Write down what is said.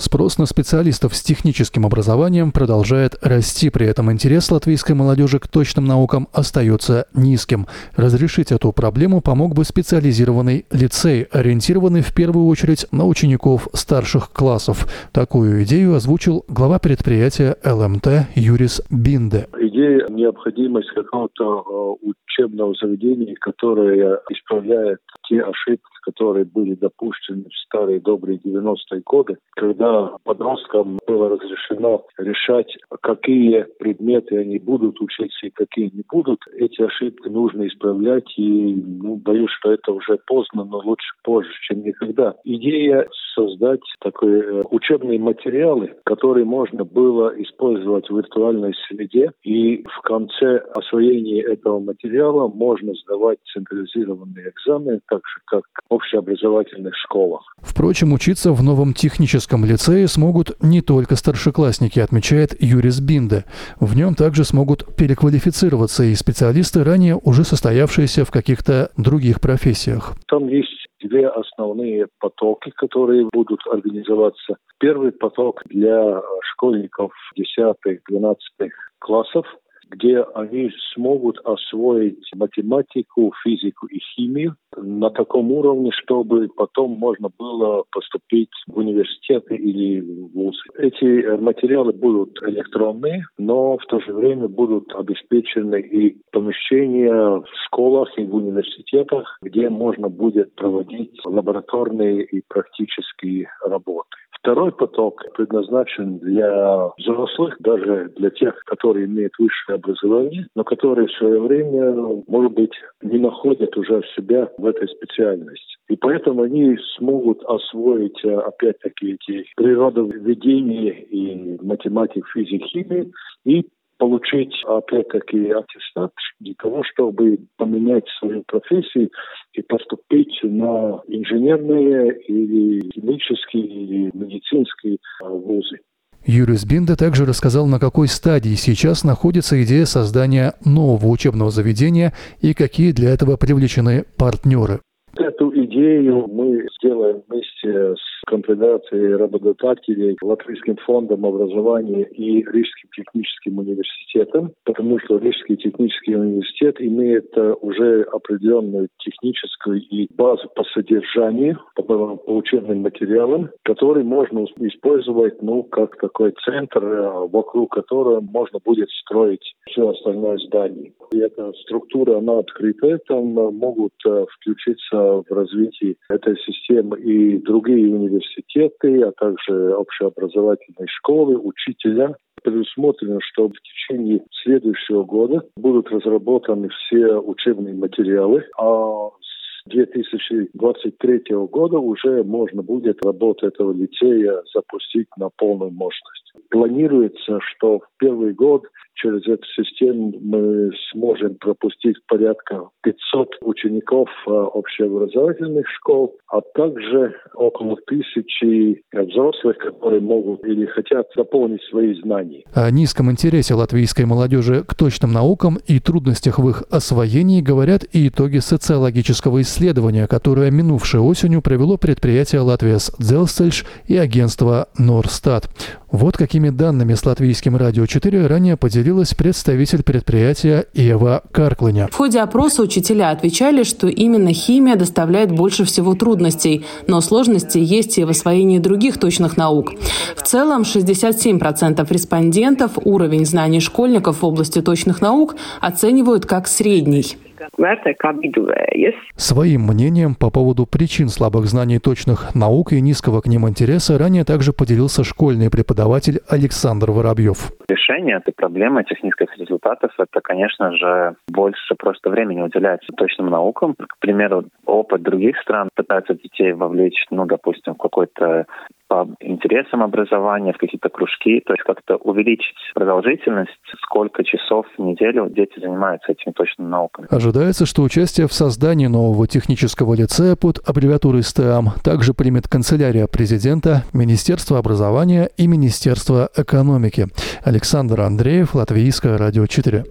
Спрос на специалистов с техническим образованием продолжает расти, при этом интерес латвийской молодежи к точным наукам остается низким. Разрешить эту проблему помог бы специализированный лицей, ориентированный в первую очередь на учеников старших классов. Такую идею озвучил глава предприятия ЛМТ Юрис Бинде. Идея необходимости какого-то учебного заведения, которое исправляет те ошибки, которые были допущены в старые добрые 90-е годы, когда подросткам было разрешено решать, какие предметы они будут учиться и какие не будут. Эти ошибки нужно исправлять, и боюсь, что это уже поздно, но лучше позже, чем никогда. Идея создать такие учебные материалы, которые можно было использовать в виртуальной среде, и в конце освоения этого материала можно сдавать централизированные экзамены, так же как в общеобразовательных школах. Впрочем, учиться в новом техническом лицее смогут не только старшеклассники, отмечает Юрис Бинде. В нем также смогут переквалифицироваться и специалисты, ранее уже состоявшиеся в каких-то других профессиях. Там есть две основные потоки, которые будут организоваться. Первый поток для школьников 10-12 классов, где они смогут освоить математику, физику и химию на таком уровне, чтобы потом можно было поступить в университеты или в вузы. Эти материалы будут электронные, но в то же время будут обеспечены и помещения в школах и в университетах, где можно будет проводить лабораторные и практические работы. Второй поток предназначен для взрослых, даже для тех, которые имеют высшее образование, но которые в свое время, может быть, не находят уже себя в этой специальности. И поэтому они смогут освоить, опять-таки, эти природоведения и математику, физику, химию и получить, опять-таки, аттестат для того, чтобы поменять свою профессию и поступить на инженерные или химические или медицинские вузы. Юрис Бинде также рассказал, на какой стадии сейчас находится идея создания нового учебного заведения и какие для этого привлечены партнеры. Эту идею мы сделаем вместе с Конфедерацией работодателей, Латвийским фондом образования и Рижским техническим университетом, потому что Рижский технический университет имеет уже определенную техническую и базу по содержанию, по учебным материалам, который можно использовать, как такой центр, вокруг которого можно будет строить все остальное здание. И эта структура, она открытая, там могут включиться в развитие этой системы и другие университеты, а также общеобразовательные школы, учителя. Предусмотрено, что в течение следующего года будут разработаны все учебные материалы, а с 2023 года уже можно будет работу этого лицея запустить на полную мощность. Планируется, что в первый год через эту систему мы сможем пропустить порядка 500 учеников общеобразовательных школ, а также около 1000 взрослых, которые могут или хотят дополнить свои знания. О низком интересе латвийской молодежи к точным наукам и трудностях в их освоении говорят и итоги социологического исследования, которое минувшей осенью провело предприятие «Латвijas Dzelzceļš» и агентство «Норстат». Вот какими данными с Латвийским радио 4 ранее поделилась представитель предприятия Ева Карклиня. В ходе опроса учителя отвечали, что именно химия доставляет больше всего трудностей, но сложности есть и в освоении других точных наук. В целом 67% респондентов уровень знаний школьников в области точных наук оценивают как средний. Своим мнением по поводу причин слабых знаний точных наук и низкого к ним интереса ранее также поделился школьный преподаватель Александр Воробьев. Решение этой проблемы, этих низких результатов, это, конечно же, больше просто времени уделяется точным наукам. К примеру, опыт других стран пытаются детей вовлечь, допустим, в какой-то по интересам образования, в какие-то кружки, то есть как-то увеличить продолжительность, сколько часов в неделю дети занимаются этими точными науками. Ожидается, что участие в создании нового технического лицея под аббревиатурой СТЭАМ также примет канцелярия президента, Министерство образования и Министерство экономики. Александр Андреев, Латвийское радио 4.